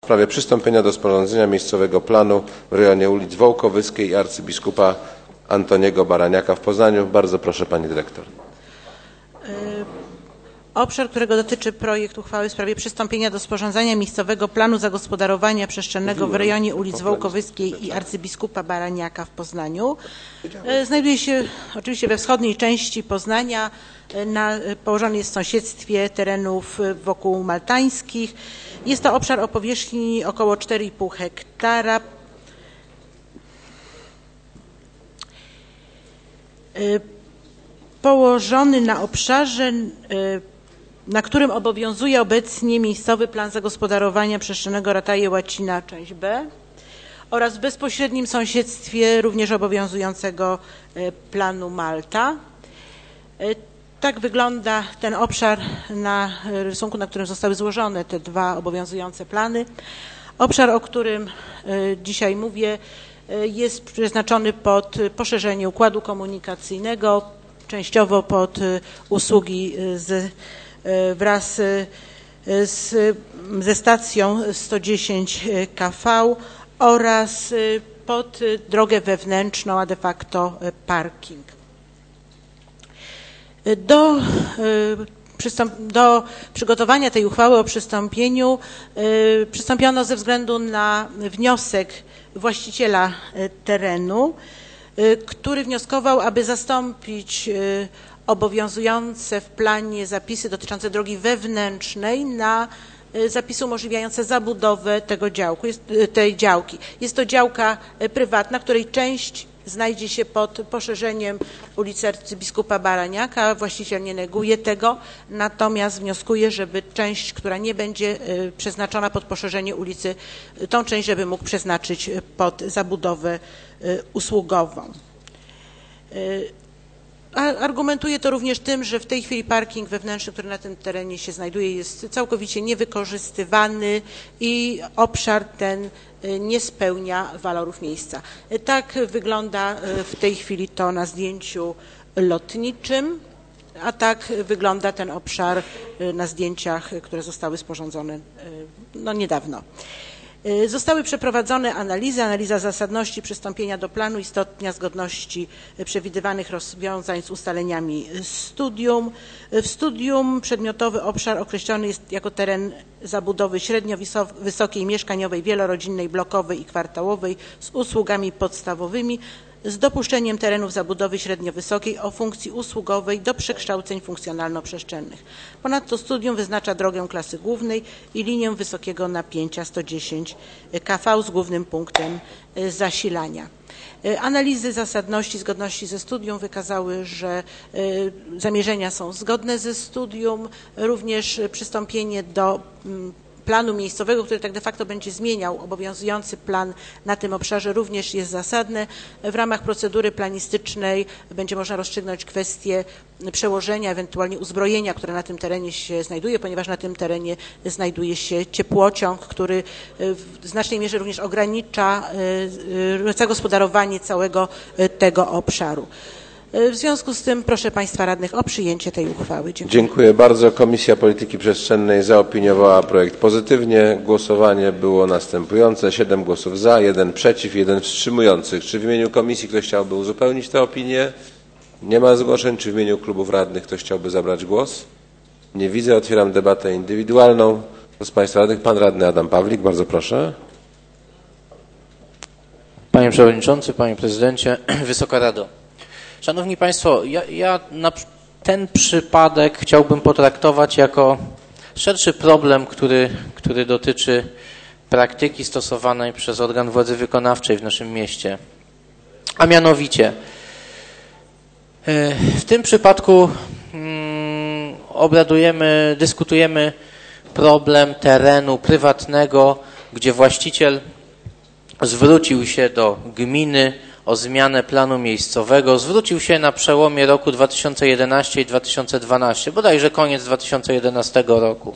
sprawie przystąpienia do sporządzenia miejscowego planu w rejonie ulic Wołkowyskiej i arcybiskupa Antoniego Baraniaka w Poznaniu. Bardzo proszę pani dyrektor. Obszar, którego dotyczy projekt uchwały w sprawie przystąpienia do sporządzania miejscowego planu zagospodarowania przestrzennego w rejonie ulic Wołkowyskiej i arcybiskupa Baraniaka w Poznaniu, znajduje się oczywiście we wschodniej części Poznania, położony jest w sąsiedztwie terenów wokół maltańskich. Jest to obszar o powierzchni około 4,5 hektara. Położony na obszarze, na którym obowiązuje obecnie miejscowy plan zagospodarowania przestrzennego Rataje Łacina, część B, oraz w bezpośrednim sąsiedztwie również obowiązującego planu Malta. Tak wygląda ten obszar na rysunku, na którym zostały złożone te dwa obowiązujące plany. Obszar, o którym dzisiaj mówię, jest przeznaczony pod poszerzenie układu komunikacyjnego, częściowo pod usługi wraz ze stacją 110 kV oraz pod drogę wewnętrzną, a de facto parking. Do przygotowania tej uchwały o przystąpieniu przystąpiono ze względu na wniosek właściciela terenu, który wnioskował, aby zastąpić obowiązujące w planie zapisy dotyczące drogi wewnętrznej na zapisy umożliwiające zabudowę tej działki. Jest to działka prywatna, której część znajdzie się pod poszerzeniem ulicy arcybiskupa Baraniaka. Właściciel nie neguje tego, natomiast wnioskuje, żeby część, która nie będzie przeznaczona pod poszerzenie ulicy, tą część, żeby mógł przeznaczyć pod zabudowę usługową. Argumentuje to również tym, że w tej chwili parking wewnętrzny, który na tym terenie się znajduje, jest całkowicie niewykorzystywany i obszar ten nie spełnia walorów miejsca. Tak wygląda w tej chwili to na zdjęciu lotniczym, a tak wygląda ten obszar na zdjęciach, które zostały sporządzone niedawno. Zostały przeprowadzone analiza zasadności przystąpienia do planu i stopnia zgodności przewidywanych rozwiązań z ustaleniami studium. W studium przedmiotowy obszar określony jest jako teren zabudowy średnio wysokiej, mieszkaniowej, wielorodzinnej, blokowej i kwartałowej z usługami podstawowymi, z dopuszczeniem terenów zabudowy średnio wysokiej o funkcji usługowej do przekształceń funkcjonalno-przestrzennych. Ponadto studium wyznacza drogę klasy głównej i linię wysokiego napięcia 110 kV z głównym punktem zasilania. Analizy zasadności, zgodności ze studium wykazały, że zamierzenia są zgodne ze studium, również przystąpienie do planu miejscowego, który tak de facto będzie zmieniał obowiązujący plan na tym obszarze, również jest zasadne. W ramach procedury planistycznej będzie można rozstrzygnąć kwestię przełożenia, ewentualnie uzbrojenia, które na tym terenie się znajduje, ponieważ na tym terenie znajduje się ciepłociąg, który w znacznej mierze również ogranicza zagospodarowanie całego tego obszaru. W związku z tym proszę Państwa radnych o przyjęcie tej uchwały. Dziękuję. Dziękuję bardzo. Komisja Polityki Przestrzennej zaopiniowała projekt pozytywnie. Głosowanie było następujące. 7 głosów za, 1 przeciw, 1 wstrzymujący. Czy w imieniu komisji ktoś chciałby uzupełnić tę opinię? Nie ma zgłoszeń. Czy w imieniu klubów radnych ktoś chciałby zabrać głos? Nie widzę. Otwieram debatę indywidualną. Kto z Państwa radnych? Pan radny Adam Pawlik. Bardzo proszę. Panie Przewodniczący, Panie Prezydencie, Wysoka Rado. Szanowni Państwo, ja ten przypadek chciałbym potraktować jako szerszy problem, który dotyczy praktyki stosowanej przez organ władzy wykonawczej w naszym mieście. A mianowicie, w tym przypadku dyskutujemy problem terenu prywatnego, gdzie właściciel zwrócił się do gminy o zmianę planu miejscowego. Zwrócił się na przełomie roku 2011 i 2012, bodajże koniec 2011 roku.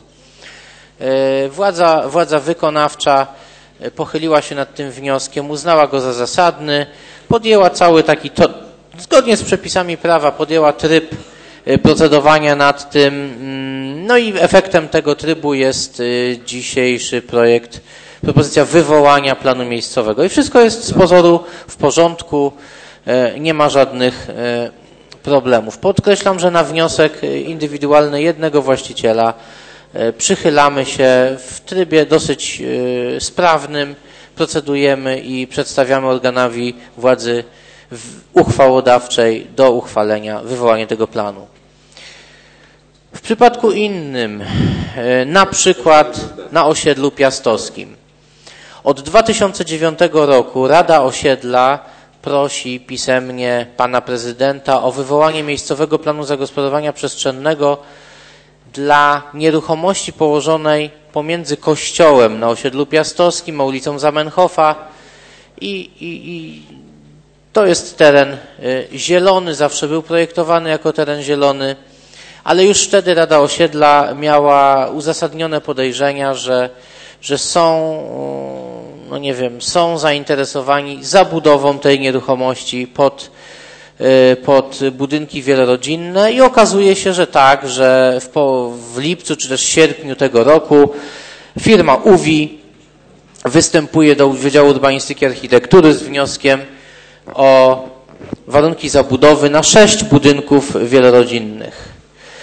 Władza wykonawcza pochyliła się nad tym wnioskiem, uznała go za zasadny, podjęła zgodnie z przepisami prawa, podjęła tryb procedowania nad tym, no i efektem tego trybu jest dzisiejszy projekt propozycja wywołania planu miejscowego. I wszystko jest z pozoru w porządku, nie ma żadnych problemów. Podkreślam, że na wniosek indywidualny jednego właściciela przychylamy się w trybie dosyć sprawnym, procedujemy i przedstawiamy organowi władzy uchwałodawczej do uchwalenia, wywołania tego planu. W przypadku innym, na przykład na osiedlu piastowskim. Od 2009 roku Rada Osiedla prosi pisemnie pana prezydenta o wywołanie miejscowego planu zagospodarowania przestrzennego dla nieruchomości położonej pomiędzy kościołem na osiedlu piastowskim a ulicą Zamenhofa i to jest teren zielony, zawsze był projektowany jako teren zielony, ale już wtedy Rada Osiedla miała uzasadnione podejrzenia, że są, no nie wiem, są zainteresowani zabudową tej nieruchomości pod budynki wielorodzinne i okazuje się, że tak, że w lipcu czy też sierpniu tego roku firma UWI występuje do Wydziału Urbanistyki i Architektury z wnioskiem o warunki zabudowy na 6 budynków wielorodzinnych.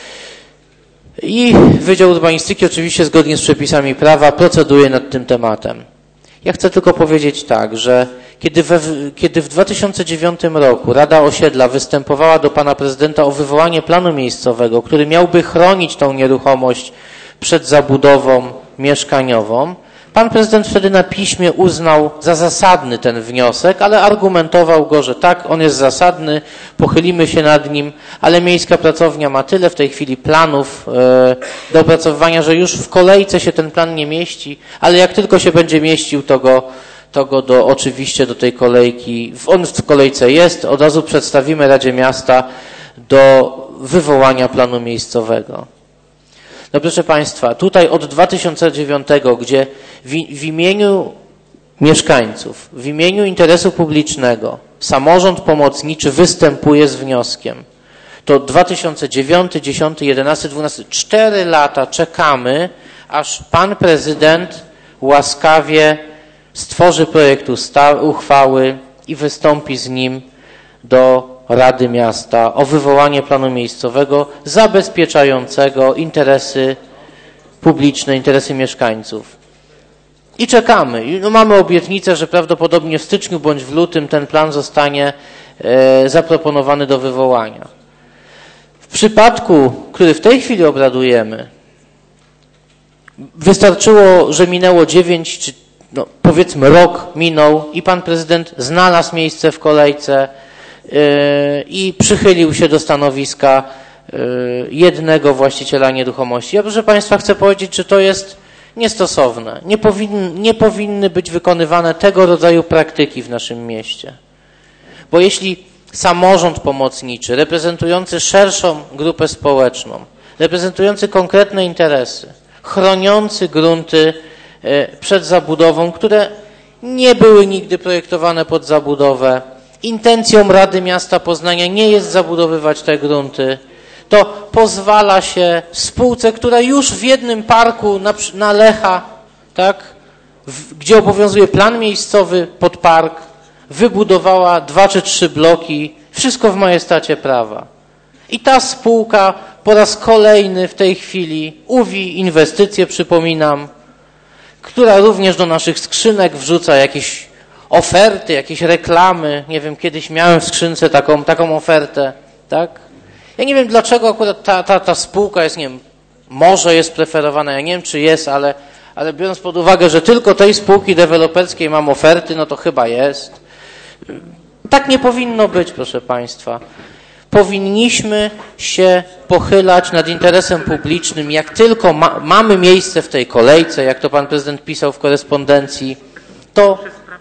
I Wydział Urbanistyki oczywiście zgodnie z przepisami prawa proceduje nad tym tematem. Ja chcę tylko powiedzieć tak, że kiedy w 2009 roku Rada Osiedla występowała do pana prezydenta o wywołanie planu miejscowego, który miałby chronić tą nieruchomość przed zabudową mieszkaniową, pan prezydent wtedy na piśmie uznał za zasadny ten wniosek, ale argumentował go, że tak, on jest zasadny, pochylimy się nad nim, ale miejska pracownia ma tyle w tej chwili planów do opracowywania, że już w kolejce się ten plan nie mieści, ale jak tylko się będzie mieścił, to go oczywiście do tej kolejki, on w kolejce jest, od razu przedstawimy Radzie Miasta do wywołania planu miejscowego. No proszę Państwa, tutaj od 2009, gdzie w imieniu mieszkańców, w imieniu interesu publicznego samorząd pomocniczy występuje z wnioskiem, to 2009, 10, 11, 12, 4 lata czekamy, aż pan prezydent łaskawie stworzy projekt uchwały i wystąpi z nim do Rady Miasta o wywołanie planu miejscowego zabezpieczającego interesy publiczne, interesy mieszkańców. I czekamy. No, mamy obietnicę, że prawdopodobnie w styczniu bądź w lutym ten plan zostanie zaproponowany do wywołania. W przypadku, który w tej chwili obradujemy, wystarczyło, że minęło 9 czy powiedzmy rok minął i pan prezydent znalazł miejsce w kolejce i przychylił się do stanowiska jednego właściciela nieruchomości. Ja, proszę Państwa, chcę powiedzieć, że to jest niestosowne. Nie powinny być wykonywane tego rodzaju praktyki w naszym mieście. Bo jeśli samorząd pomocniczy, reprezentujący szerszą grupę społeczną, reprezentujący konkretne interesy, chroniący grunty przed zabudową, które nie były nigdy projektowane pod zabudowę, intencją Rady Miasta Poznania nie jest zabudowywać te grunty, to pozwala się spółce, która już w jednym parku na Lecha, tak, gdzie obowiązuje plan miejscowy pod park, wybudowała 2 czy 3 bloki, wszystko w majestacie prawa. I ta spółka po raz kolejny w tej chwili UWI Inwestycje, przypominam, która również do naszych skrzynek wrzuca jakieś oferty, jakieś reklamy. Nie wiem, kiedyś miałem w skrzynce taką ofertę, tak? Ja nie wiem, dlaczego akurat ta spółka jest, nie wiem, może jest preferowana, ja nie wiem, czy jest, ale biorąc pod uwagę, że tylko tej spółki deweloperskiej mam oferty, no to chyba jest. Tak nie powinno być, proszę Państwa. Powinniśmy się pochylać nad interesem publicznym, jak tylko mamy miejsce w tej kolejce, jak to pan prezydent pisał w korespondencji, to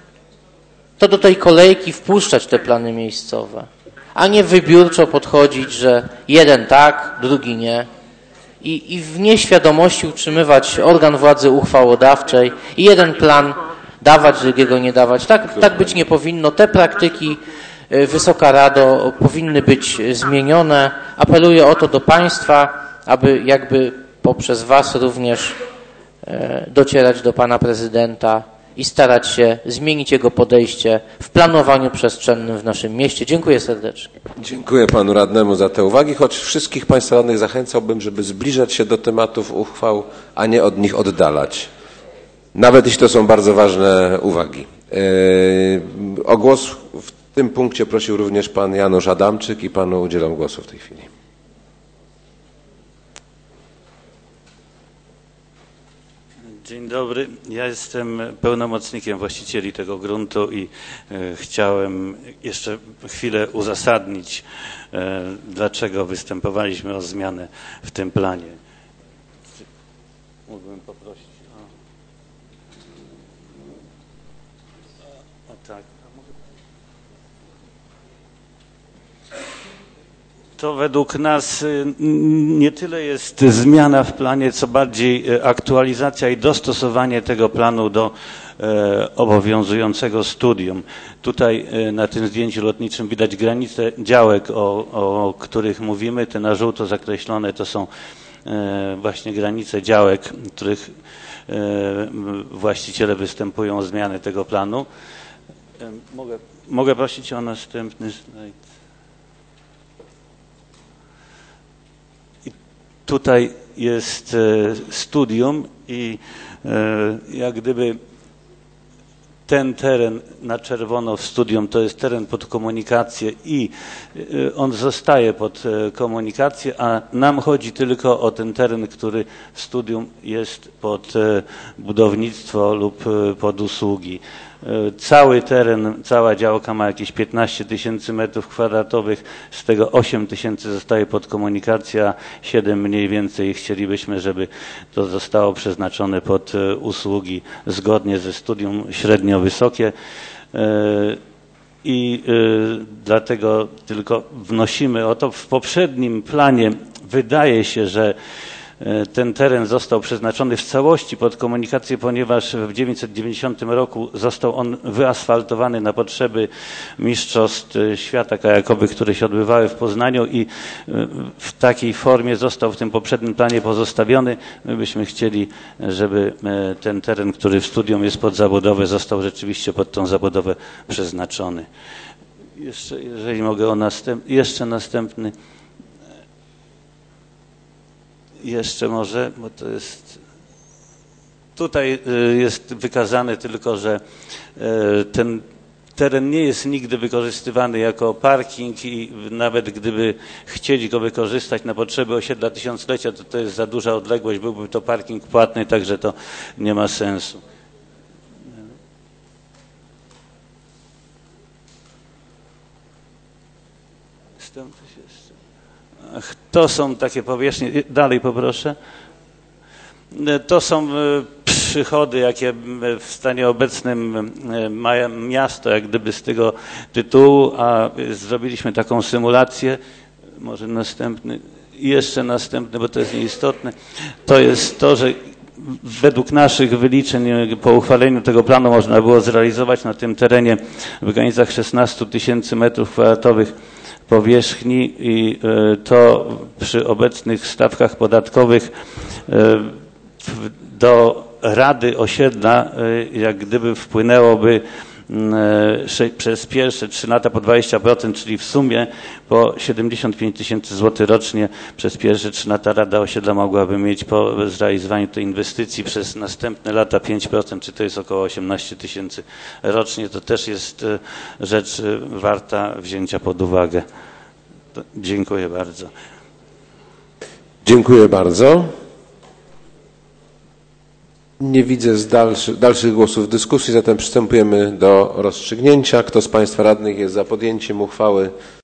do tej kolejki wpuszczać te plany miejscowe, a nie wybiórczo podchodzić, że jeden tak, drugi nie i w nieświadomości utrzymywać organ władzy uchwałodawczej i jeden plan dawać, drugiego nie dawać. Tak być nie powinno. Te praktyki, Wysoka Rado, powinny być zmienione. Apeluję o to do Państwa, aby jakby poprzez Was również docierać do pana prezydenta i starać się zmienić jego podejście w planowaniu przestrzennym w naszym mieście. Dziękuję serdecznie. Dziękuję panu radnemu za te uwagi, choć wszystkich państwa radnych zachęcałbym, żeby zbliżać się do tematów uchwał, a nie od nich oddalać. Nawet jeśli to są bardzo ważne uwagi. O głos w tym punkcie prosił również pan Janusz Adamczyk i panu udzielam głosu w tej chwili. Dzień dobry. Ja jestem pełnomocnikiem właścicieli tego gruntu i chciałem jeszcze chwilę uzasadnić, dlaczego występowaliśmy o zmianę w tym planie. Mógłbym poprosić o tak. To według nas nie tyle jest zmiana w planie, co bardziej aktualizacja i dostosowanie tego planu do obowiązującego studium. Tutaj na tym zdjęciu lotniczym widać granice działek, o których mówimy. Te na żółto zakreślone to są właśnie granice działek, których właściciele występują o zmianę tego planu. Mogę prosić o następny slajd. Tutaj jest studium i jak gdyby ten teren na czerwono w studium to jest teren pod komunikację i on zostaje pod komunikację, a nam chodzi tylko o ten teren, który w studium jest pod budownictwo lub pod usługi. Cały teren, cała działka ma jakieś 15 000 metrów kwadratowych, z tego 8 000 zostaje pod komunikację, a 7 mniej więcej chcielibyśmy, żeby to zostało przeznaczone pod usługi zgodnie ze studium średnio wysokie i dlatego tylko wnosimy o to. W poprzednim planie wydaje się, że ten teren został przeznaczony w całości pod komunikację, ponieważ w 1990 roku został on wyasfaltowany na potrzeby Mistrzostw Świata kajakowych, które się odbywały w Poznaniu i w takiej formie został w tym poprzednim planie pozostawiony. My byśmy chcieli, żeby ten teren, który w studium jest pod zabudowę, został rzeczywiście pod tą zabudowę przeznaczony. Jeszcze, jeżeli mogę, jeszcze następny. Jeszcze może, bo to jest... Tutaj jest wykazane tylko, że ten teren nie jest nigdy wykorzystywany jako parking i nawet gdyby chcieli go wykorzystać na potrzeby osiedla tysiąclecia, to jest za duża odległość, byłby to parking płatny, także to nie ma sensu. To są takie powierzchnie, dalej poproszę, to są przychody, jakie w stanie obecnym ma miasto, jak gdyby z tego tytułu, a zrobiliśmy taką symulację, może następny, jeszcze następny, bo to jest nieistotne, to jest to, że według naszych wyliczeń po uchwaleniu tego planu można było zrealizować na tym terenie w granicach 16 000 metrów kwadratowych powierzchni i to przy obecnych stawkach podatkowych do Rady Osiedla jak gdyby wpłynęłoby przez pierwsze 3 lata po 20%, czyli w sumie po 75 000 złotych rocznie przez pierwsze 3 lata Rada Osiedla mogłaby mieć po zrealizowaniu tej inwestycji, przez następne lata 5%, czy to jest około 18 000 rocznie. To też jest rzecz warta wzięcia pod uwagę. Dziękuję bardzo. Dziękuję bardzo. Nie widzę dalszych głosów w dyskusji, zatem przystępujemy do rozstrzygnięcia. Kto z państwa radnych jest za podjęciem uchwały